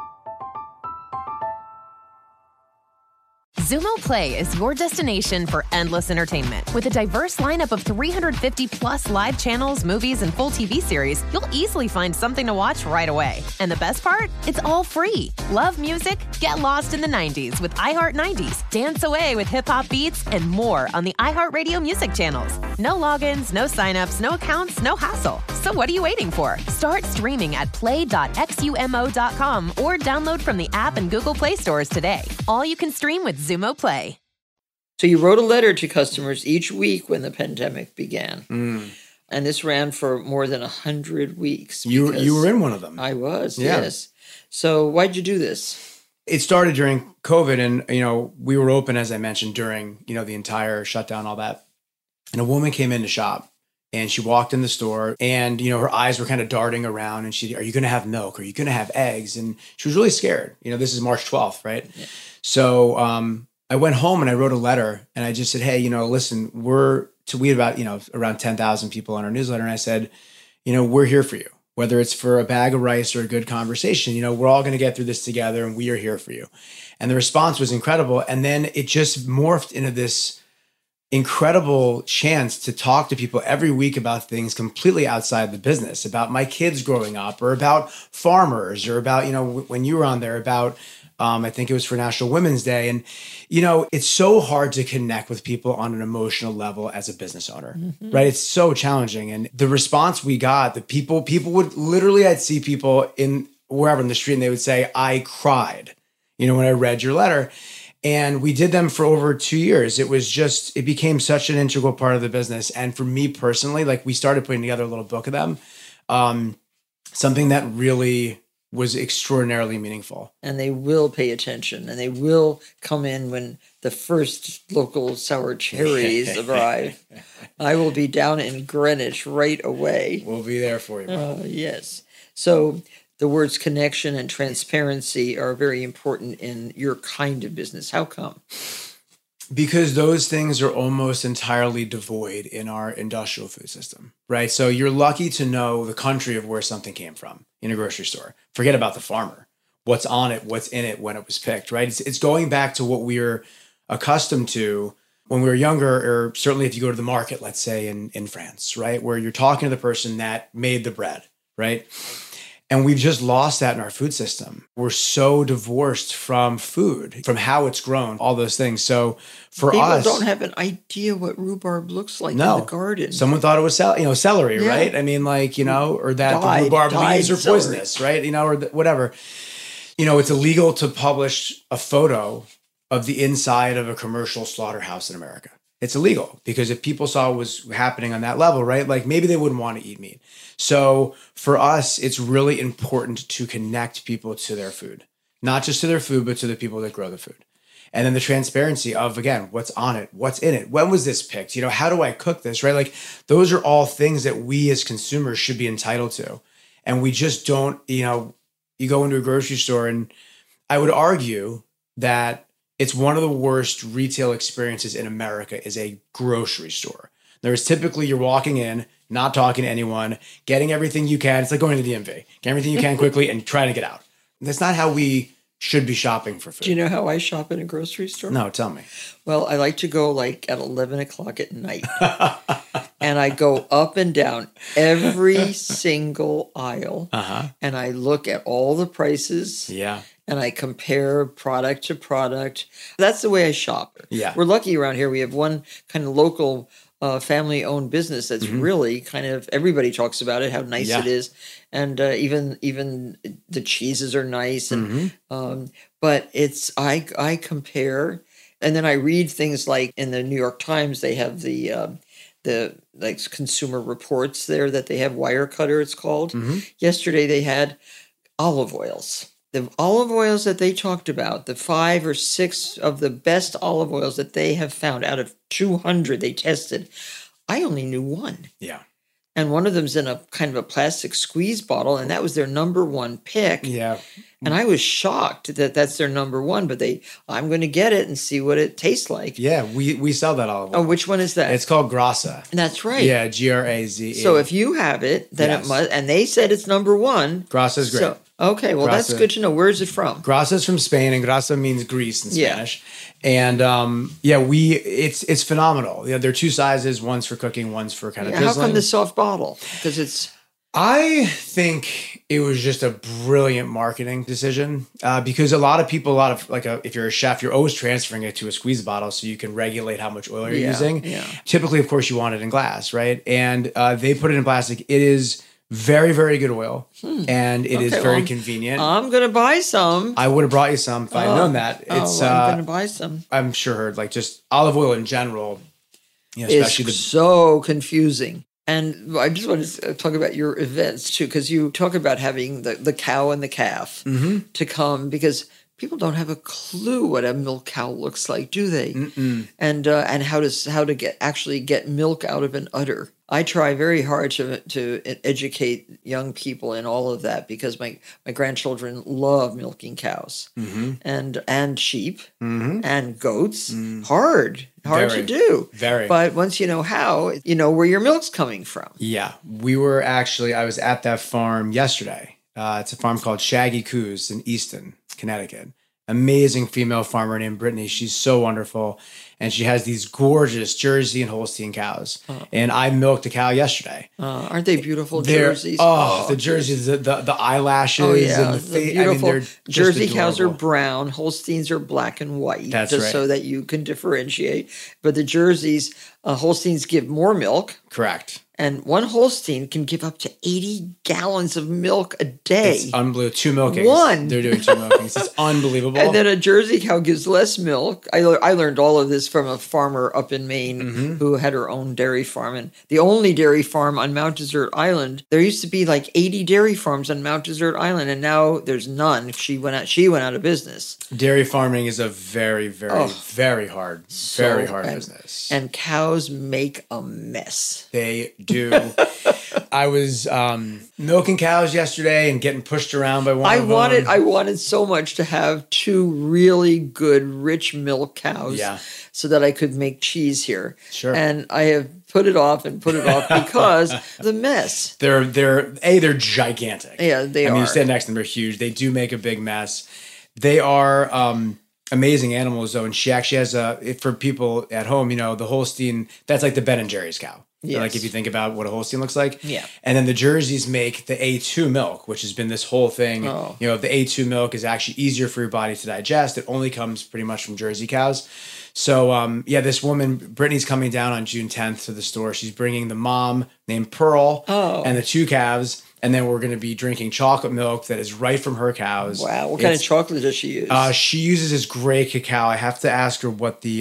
Zumo Play is your destination for endless entertainment. With a diverse lineup of 350 plus live channels, movies, and full TV series, you'll easily find something to watch right away. And the best part? It's all free. Love music? Get lost in the 90s with iHeart 90s, dance away with hip-hop beats, and more on the iHeartRadio music channels. No logins, no signups, no accounts, no hassle. So what are you waiting for? Start streaming at play.xumo.com or download from the app and Google Play stores today. All you can stream with Zumo Play. So you wrote a letter to customers each week when the pandemic began. And this ran for more than 100 weeks. You were in one of them. I was, yes. So why'd you do this? It started during COVID, and we were open, as I mentioned, during the entire shutdown, all that. And a woman came in to shop, and she walked in the store, and her eyes were kind of darting around, and are you going to have milk? Are you going to have eggs? And she was really scared. This is March 12th, right? Yeah. So I went home and I wrote a letter, and I just said, hey, listen, we had about around 10,000 people on our newsletter, and I said, we're here for you. Whether it's for a bag of rice or a good conversation, we're all going to get through this together, and we are here for you. And the response was incredible. And then it just morphed into this incredible chance to talk to people every week about things completely outside the business, about my kids growing up, or about farmers, or about, when you were on there, about, I think it was for National Women's Day. And, it's so hard to connect with people on an emotional level as a business owner, right? It's so challenging. And the response we got, the people would literally, I'd see people in wherever in the street, and they would say, I cried, when I read your letter. And we did them for over 2 years. It became such an integral part of the business. And for me personally, we started putting together a little book of them, something that really was extraordinarily meaningful. And they will pay attention, and they will come in when the first local sour cherries arrive. I will be down in Greenwich right away. We'll be there for you, Bob. Yes. So the words connection and transparency are very important in your kind of business. How come? Because those things are almost entirely devoid in our industrial food system, right? So you're lucky to know the country of where something came from in a grocery store. Forget about the farmer. What's on it, what's in it, when it was picked, right? It's going back to what we're accustomed to when we were younger, or certainly if you go to the market, let's say in France, right? Where you're talking to the person that made the bread, right? And we've just lost that in our food system. We're so divorced from food, from how it's grown, all those things. So for us, people don't have an idea what rhubarb looks like in the garden. Someone thought it was celery, right? I mean, or that the rhubarb leaves are poisonous, right? Or whatever. It's illegal to publish a photo of the inside of a commercial slaughterhouse in America. It's illegal because if people saw what was happening on that level, right? Maybe they wouldn't want to eat meat. So for us, it's really important to connect people to their food, not just to their food, but to the people that grow the food. And then the transparency of, again, what's on it, what's in it, when was this picked? How do I cook this, right? Those are all things that we as consumers should be entitled to. And we just don't, you go into a grocery store, and I would argue that it's one of the worst retail experiences in America is a grocery store. There's typically you're walking in, not talking to anyone, getting everything you can. It's like going to the DMV. Get everything you can quickly and trying to get out. That's not how we should be shopping for food. Do you know how I shop in a grocery store? No, tell me. Well, I like to go at 11 o'clock at night. And I go up and down every single aisle. And I look at all the prices. Yeah. And I compare product to product. That's the way I shop. Yeah. We're lucky around here. We have one kind of local family-owned business that's really kind of, everybody talks about it, how nice it is. And even the cheeses are nice. And but it's, I compare. And then I read things like in the New York Times, they have the the like Consumer Reports there that they have Wirecutter, it's called. Mm-hmm. Yesterday they had olive oils. The olive oils that they talked about, the 5 or 6 of the best olive oils that they have found out of 200 they tested, I only knew one. Yeah. And one of them's in a kind of a plastic squeeze bottle, and that was their number one pick. Yeah. And I was shocked that that's their number one, but I'm going to get it and see what it tastes like. Yeah, we sell that olive oil. Oh, which one is that? It's called Grassa. That's right. Yeah, Graze. So if you have it, then Yes. it must, and they said it's number one. Grassa's great. So, okay, well, that's Grassa. good to know. Where is it from? Grassa's from Spain, and grassa means grease in Yeah. Spanish. And it's phenomenal. Yeah, there are 2 sizes. One's for cooking, one's for kind of How drizzling. come the soft bottle? Because it's... I think it was just a brilliant marketing decision because a lot of people, if you're a chef, you're always transferring it to a squeeze bottle so you can regulate how much oil you're using. Yeah. Typically, of course, you want it in glass, right? And they put it in plastic. It is very, very good oil, and it is very convenient. I'm going to buy some. I would have brought you some if I'd known that. It's I'm going to buy some. I'm sure, like just olive oil in general, especially It's so confusing. And I just want to talk about your events too, because you talk about having the cow and the calf to come, because people don't have a clue what a milk cow looks like, do they? And how to get milk out of an udder. I try very hard to educate young people in all of that, because my grandchildren love milking cows and sheep and goats. Hard Very, to do. very. But once you know how, you know where your milk's coming from. Yeah, I was at that farm yesterday. It's a farm called Shaggy Coos in Easton, Connecticut. Amazing female farmer named Brittany. She's so wonderful. And she has these gorgeous Jersey and Holstein cows. And I milked a cow yesterday. Aren't they beautiful They're- jerseys? the jerseys, the eyelashes. Oh yeah, and the the face. beautiful they're just Jersey cows are adorable. brown. Holsteins are black and white. That's just right. so that you can differentiate. But the Jerseys, Holsteins give more milk, Correct. and one Holstein can give up to 80 gallons of milk a day. It's unbelievable. 2 milkings. One. They're doing 2 milkings. It's unbelievable. And then a Jersey cow gives less milk. I learned all of this from a farmer up in Maine who had her own dairy farm. And the only dairy farm on Mount Desert Island, there used to be like 80 dairy farms on Mount Desert Island, and now there's none. She went out of business. Dairy farming is a very, very, very hard business. And cows make a mess. They do. I was milking cows yesterday and getting pushed around by one of them. I wanted so much to have 2 really good, rich milk cows, so that I could make cheese here. Sure. And I have put it off because the mess. They're gigantic. Yeah, they are. I mean, you stand next to them, they're huge. They do make a big mess. They are amazing animals, though. And she actually has for people at home, the Holstein, that's like the Ben and Jerry's cow. Yes. Like if you think about what a Holstein looks like. Yeah. And then the Jerseys make the A2 milk, which has been this whole thing. Oh. The A2 milk is actually easier for your body to digest. It only comes pretty much from Jersey cows. So, this woman, Brittany's coming down on June 10th to the store. She's bringing the mom named Pearl and the 2 calves. And then we're going to be drinking chocolate milk that is right from her cows. Wow. What kind of chocolate does she use? She uses this gray cacao. I have to ask her what the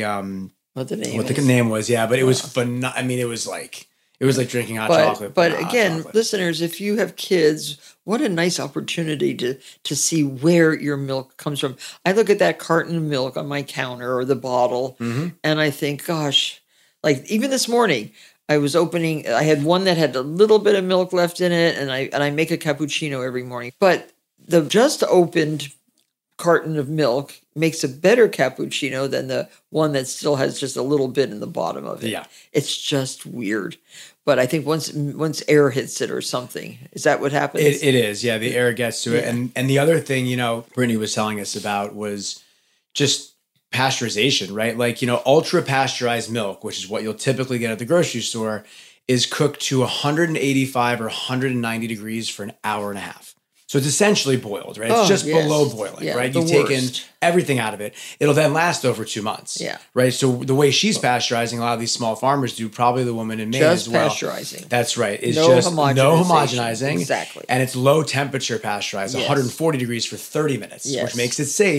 name was. Yeah, but it was phenomenal. I mean, it was like drinking hot chocolate. But hot again, chocolate. listeners, if you have kids, what a nice opportunity to see where your milk comes from. I look at that carton of milk on my counter or the bottle, and I think, gosh, like even this morning, I had one that had a little bit of milk left in it, and I make a cappuccino every morning. But the just opened carton of milk makes a better cappuccino than the one that still has just a little bit in the bottom of it. Yeah. It's just weird. But I think once air hits it or something, is that what happens? It is. Yeah, the air gets to it. And the other thing, Brittany was telling us about was just pasteurization, right? Like, ultra pasteurized milk, which is what you'll typically get at the grocery store, is cooked to 185 or 190 degrees for an hour and a half. So it's essentially boiled, right? It's just below boiling, right? You've taken everything out of it. It'll then last over 2 months, right? So the way she's pasteurizing, a lot of these small farmers do, probably the woman in Maine as well. Just pasteurizing. That's right. It's No just homogenization. no homogenizing. Exactly. And it's low temperature pasteurized, 140 degrees for 30 minutes, which makes it safe.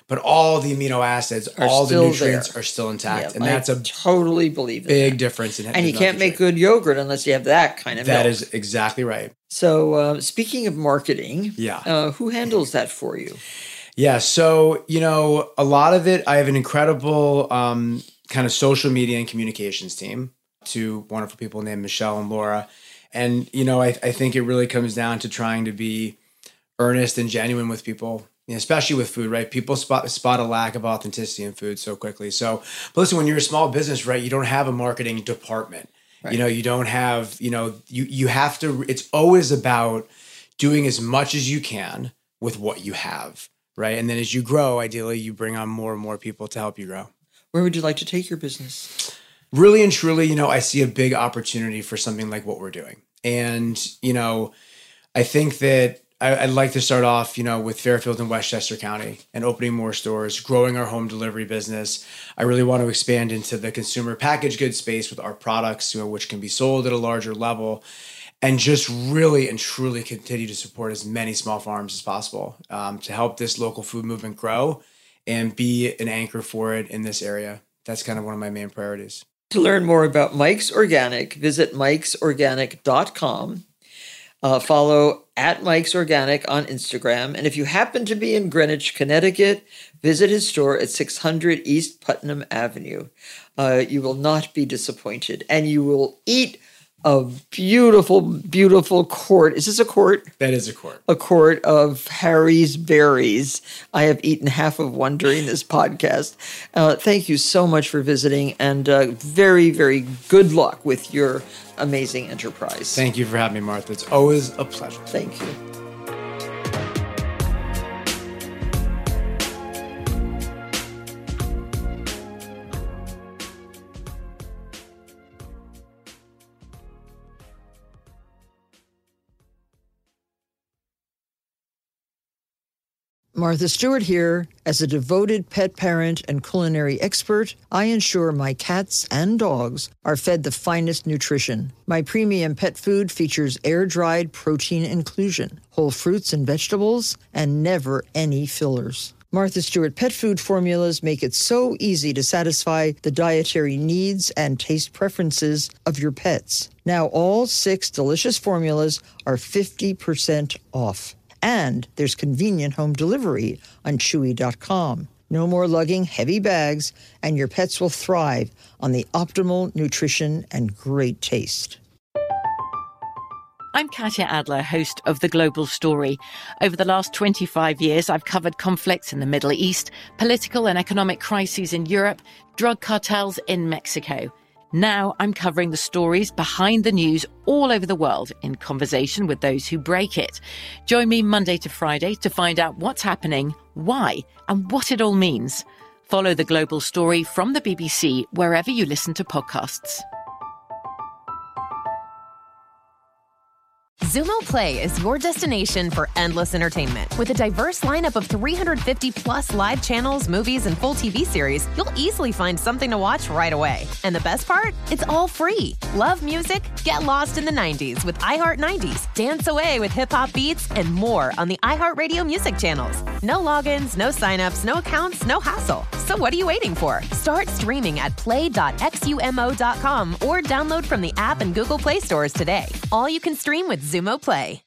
but all the amino acids, all the nutrients are still intact. Yeah, and that's a totally believe big difference. And you can't make good yogurt unless you have that kind of milk. That is exactly right. So speaking of marketing, who handles that for you? Yeah. So, a lot of it, I have an incredible kind of social media and communications team, two wonderful people named Michelle and Laura. And, I think it really comes down to trying to be earnest and genuine with people, especially with food, right? People spot a lack of authenticity in food so quickly. So, but listen, when you're a small business, right, you don't have a marketing department. Right. You don't have, you have to, it's always about doing as much as you can with what you have, right? And then as you grow, ideally, you bring on more and more people to help you grow. Where would you like to take your business? Really and truly, I see a big opportunity for something like what we're doing. And, I think that I'd like to start off, with Fairfield and Westchester County and opening more stores, growing our home delivery business. I really want to expand into the consumer packaged goods space with our products, which can be sold at a larger level, and just really and truly continue to support as many small farms as possible to help this local food movement grow and be an anchor for it in this area. That's kind of one of my main priorities. To learn more about Mike's Organic, visit mikesorganic.com. Follow at Mike's Organic on Instagram. And if you happen to be in Greenwich, Connecticut, visit his store at 600 East Putnam Avenue. You will not be disappointed. And you will eat a beautiful, beautiful quart. Is this a quart? That is a quart. A quart of Harry's Berries. I have eaten half of one during this podcast. Thank you so much for visiting, and very, very good luck with your amazing enterprise. Thank you for having me, Martha. It's always a pleasure. Thank you. Martha Stewart here. As a devoted pet parent and culinary expert, I ensure my cats and dogs are fed the finest nutrition. My premium pet food features air-dried protein inclusion, whole fruits and vegetables, and never any fillers. Martha Stewart pet food formulas make it so easy to satisfy the dietary needs and taste preferences of your pets. Now all 6 delicious formulas are 50% off. And there's convenient home delivery on Chewy.com. No more lugging heavy bags, and your pets will thrive on the optimal nutrition and great taste. I'm Katya Adler, host of The Global Story. Over the last 25 years, I've covered conflicts in the Middle East, political and economic crises in Europe, drug cartels in Mexico. Now I'm covering the stories behind the news all over the world in conversation with those who break it. Join me Monday to Friday to find out what's happening, why, and what it all means. Follow The Global Story from the BBC wherever you listen to podcasts. Zumo Play is your destination for endless entertainment. With a diverse lineup of 350 plus live channels, movies, and full TV series, you'll easily find something to watch right away. And the best part? It's all free. Love music? Get lost in the 90s with iHeart 90s, dance away with hip-hop beats, and more on the iHeartRadio music channels. No logins, no signups, no accounts, no hassle. So what are you waiting for? Start streaming at play.xumo.com or download from the app and Google Play stores today. All you can stream with Zumo Play.